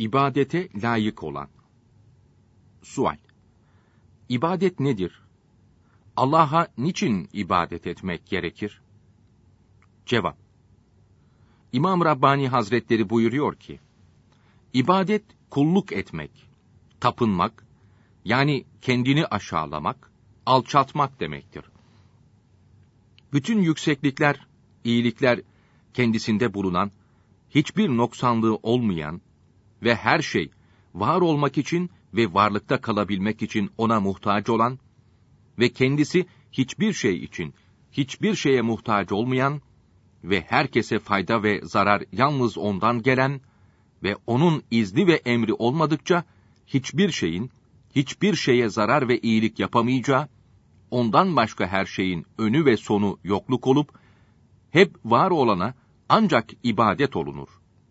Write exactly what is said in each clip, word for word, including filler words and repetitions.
İbadete layık olan. Sual: İbadet nedir? Allah'a niçin ibadet etmek gerekir? Cevap: İmam Rabbani Hazretleri buyuruyor ki, İbadet kulluk etmek, tapınmak, yani kendini aşağılamak, alçaltmak demektir. Bütün yükseklikler, iyilikler kendisinde bulunan, hiçbir noksanlığı olmayan ve her şey var olmak için ve varlıkta kalabilmek için ona muhtaç olan ve kendisi hiçbir şey için hiçbir şeye muhtaç olmayan ve herkese fayda ve zarar yalnız ondan gelen ve onun izni ve emri olmadıkça hiçbir şeyin hiçbir şeye zarar ve iyilik yapamayacağı, ondan başka her şeyin önü ve sonu yokluk olup hep var olana ancak ibadet olunur.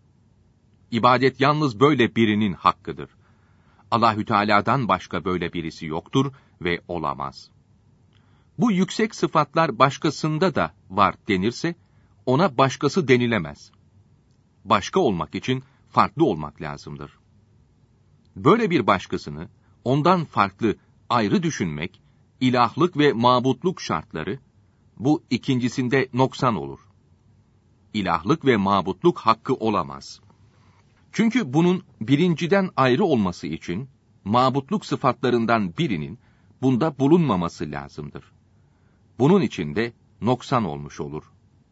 İbadet yalnız böyle birinin hakkıdır. Allahü Teala'dan başka böyle birisi yoktur ve olamaz. Bu yüksek sıfatlar başkasında da var denirse, ona başkası denilemez. Başka olmak için farklı olmak lazımdır. Böyle bir başkasını, ondan farklı, ayrı düşünmek, ilahlık ve mabutluk şartları, bu ikincisinde noksan olur. İlahlık ve mabutluk hakkı olamaz. Çünkü bunun birinciden ayrı olması için, mabutluk sıfatlarından birinin bunda bulunmaması lazımdır. Bunun için de noksan olmuş olur.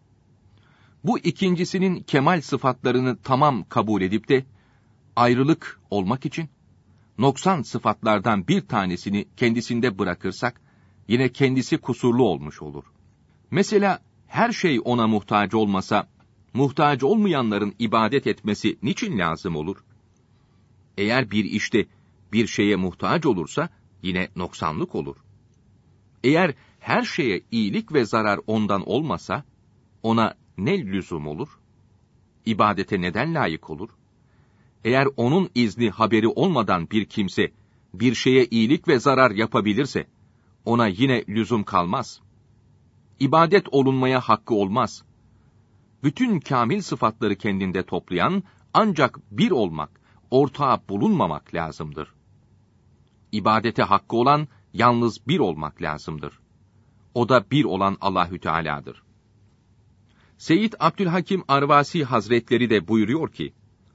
Bu ikincisinin kemal sıfatlarını tamam kabul edip de, ayrılık olmak için, noksan sıfatlardan bir tanesini kendisinde bırakırsak, yine kendisi kusurlu olmuş olur. Mesela her şey ona muhtaç olmasa, muhtaç olmayanların ibadet etmesi niçin lazım olur? Eğer bir işte bir şeye muhtaç olursa, yine noksanlık olur. Eğer her şeye iyilik ve zarar ondan olmasa, ona ne lüzum olur? İbadete neden layık olur? Eğer onun izni haberi olmadan bir kimse, bir şeye iyilik ve zarar yapabilirse, ona yine lüzum kalmaz. İbadet olunmaya hakkı olmaz. Bütün kamil sıfatları kendinde toplayan, ancak bir olmak, ortağı bulunmamak lazımdır. İbadete hakkı olan, yalnız bir olmak lazımdır. O da bir olan Allahü Teala'dır. Seyyid Abdülhakim Arvasi Hazretleri de buyuruyor ki,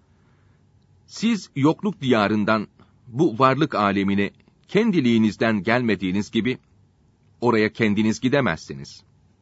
siz yokluk diyarından bu varlık alemine kendiliğinizden gelmediğiniz gibi, oraya kendiniz gidemezsiniz.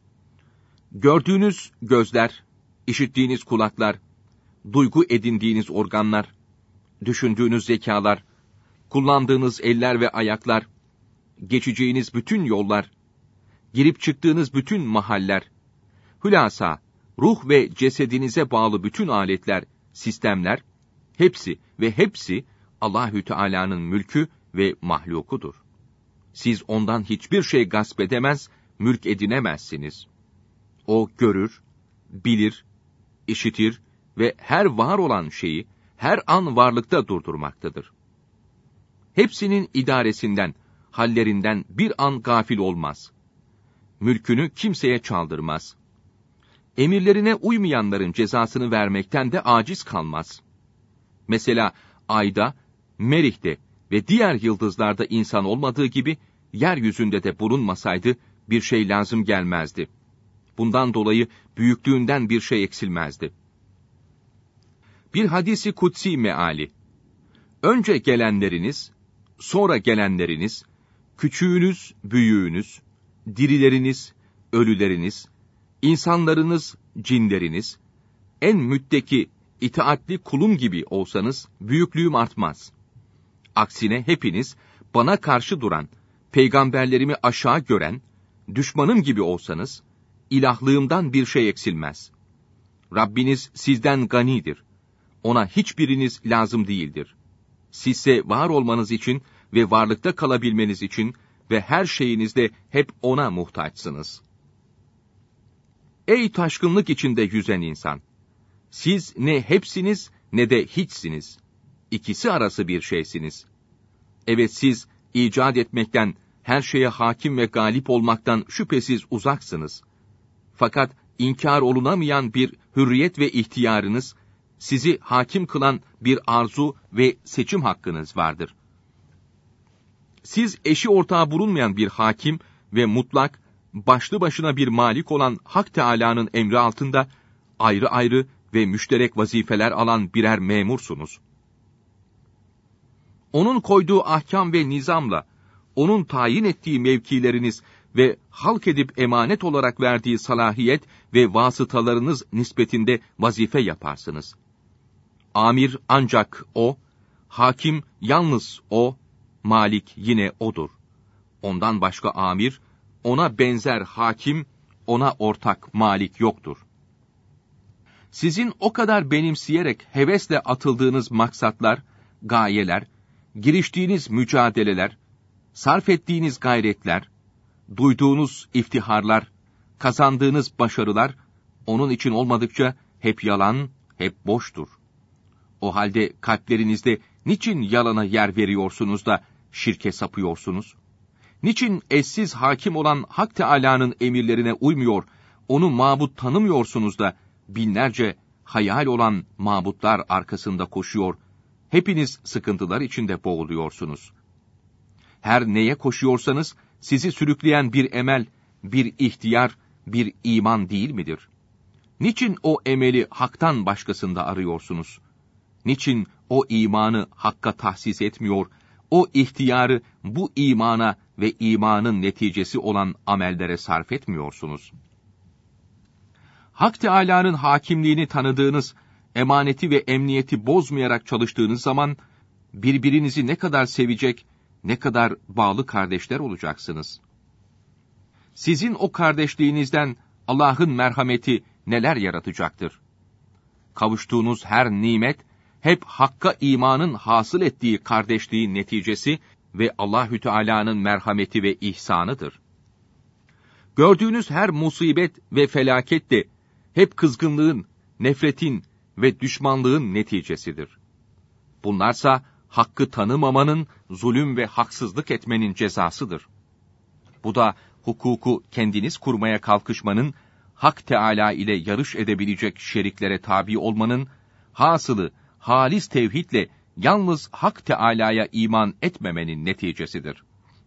Gördüğünüz gözler, işittiğiniz kulaklar, duygu edindiğiniz organlar, düşündüğünüz zekalar, kullandığınız eller ve ayaklar, geçeceğiniz bütün yollar, girip çıktığınız bütün mahaller, hülasa, ruh ve cesedinize bağlı bütün aletler, sistemler, hepsi ve hepsi Allahü Teala'nın mülkü ve mahlukudur. Siz ondan hiçbir şey gasp edemez, mülk edinemezsiniz. O görür, bilir, işitir ve her var olan şeyi her an varlıkta durdurmaktadır. Hepsinin idaresinden, hallerinden bir an gafil olmaz. Mülkünü kimseye çaldırmaz. Emirlerine uymayanların cezasını vermekten de aciz kalmaz. Mesela ayda, Merih'te ve diğer yıldızlarda insan olmadığı gibi, yeryüzünde de bulunmasaydı bir şey lazım gelmezdi. Bundan dolayı büyüklüğünden bir şey eksilmezdi. Bir hadisi kutsi meali: önce gelenleriniz, sonra gelenleriniz, küçüğünüz, büyüğünüz, dirileriniz, ölüleriniz, insanlarınız, cinleriniz, en mütteki, itaatli kulum gibi olsanız, büyüklüğüm artmaz. Aksine hepiniz, bana karşı duran, peygamberlerimi aşağı gören, düşmanım gibi olsanız, ilahlığımdan bir şey eksilmez. Rabbiniz sizden ganidir. Ona hiçbiriniz lazım değildir. Sizse var olmanız için ve varlıkta kalabilmeniz için ve her şeyinizde hep ona muhtaçsınız. Ey taşkınlık içinde yüzen insan! Siz ne hepsiniz ne de hiçsiniz. İkisi arası bir şeysiniz. Evet, siz icat etmekten, her şeye hakim ve galip olmaktan şüphesiz uzaksınız. Fakat inkar olunamayan bir hürriyet ve ihtiyarınız, sizi hakim kılan bir arzu ve seçim hakkınız vardır. Siz eşi ortağı bulunmayan bir hakim ve mutlak, başlı başına bir malik olan Hak Teâlâ'nın emri altında ayrı ayrı ve müşterek vazifeler alan birer memursunuz. Onun koyduğu ahkam ve nizamla, onun tayin ettiği mevkileriniz ve halk edip emanet olarak verdiği salahiyet ve vasıtalarınız nispetinde vazife yaparsınız. Amir ancak o, hakim yalnız o, malik yine odur. Ondan başka amir, ona benzer hakim, ona ortak malik yoktur. Sizin o kadar benimseyerek hevesle atıldığınız maksatlar, gayeler, giriştiğiniz mücadeleler, sarf ettiğiniz gayretler, duyduğunuz iftiharlar, kazandığınız başarılar, onun için olmadıkça hep yalan, hep boştur. O halde kalplerinizde niçin yalana yer veriyorsunuz da şirke sapıyorsunuz? Niçin eşsiz hakim olan Hak Teâlâ'nın emirlerine uymuyor, onu mabut tanımıyorsunuz da binlerce hayal olan mabutlar arkasında koşuyor, hepiniz sıkıntılar içinde boğuluyorsunuz? Her neye koşuyorsanız, sizi sürükleyen bir emel, bir ihtiyar, bir iman değil midir? Niçin o emeli haktan başkasında arıyorsunuz? Niçin o imanı hakka tahsis etmiyor, o ihtiyarı bu imana ve imanın neticesi olan amellere sarf etmiyorsunuz? Hak Teâlâ'nın hakimliğini tanıdığınız, emaneti ve emniyeti bozmayarak çalıştığınız zaman, birbirinizi ne kadar sevecek, ne kadar bağlı kardeşler olacaksınız. Sizin o kardeşliğinizden Allah'ın merhameti neler yaratacaktır? Kavuştuğunuz her nimet, hep Hakk'a imanın hasıl ettiği kardeşliğin neticesi ve Allahü Teâlâ'nın merhameti ve ihsanıdır. Gördüğünüz her musibet ve felaket de hep kızgınlığın, nefretin ve düşmanlığın neticesidir. Bunlarsa hakkı tanımamanın, zulüm ve haksızlık etmenin cezasıdır. Bu da hukuku kendiniz kurmaya kalkışmanın, Hak Teâlâ ile yarış edebilecek şeriklere tabi olmanın, hasılı, halis tevhidle yalnız Hak Teâlâ'ya iman etmemenin neticesidir.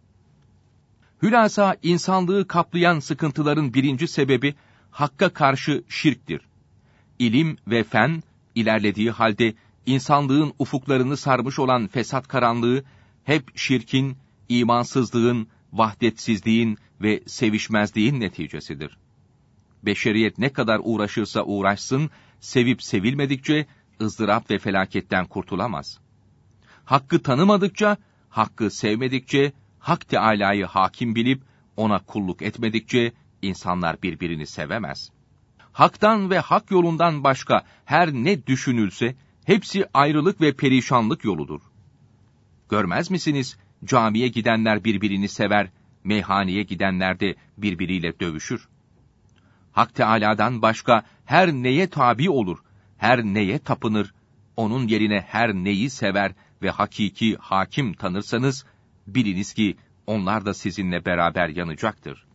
Hülasa insanlığı kaplayan sıkıntıların birinci sebebi, Hakk'a karşı şirktir. İlim ve fen, ilerlediği halde, insanlığın ufuklarını sarmış olan fesat karanlığı, hep şirkin, imansızlığın, vahdetsizliğin ve sevişmezliğin neticesidir. Beşeriyet ne kadar uğraşırsa uğraşsın, sevip sevilmedikçe, ızdırap ve felaketten kurtulamaz. Hakkı tanımadıkça, hakkı sevmedikçe, Hak Teâlâ'yı hakim bilip, ona kulluk etmedikçe, insanlar birbirini sevemez. Hak'tan ve hak yolundan başka her ne düşünülse, hepsi ayrılık ve perişanlık yoludur. Görmez misiniz, camiye gidenler birbirini sever, meyhaneye gidenler de birbiriyle dövüşür. Hak Teâlâ'dan başka her neye tabi olur, her neye tapınır, onun yerine her neyi sever ve hakiki hakim tanırsanız, biliniz ki onlar da sizinle beraber yanacaktır.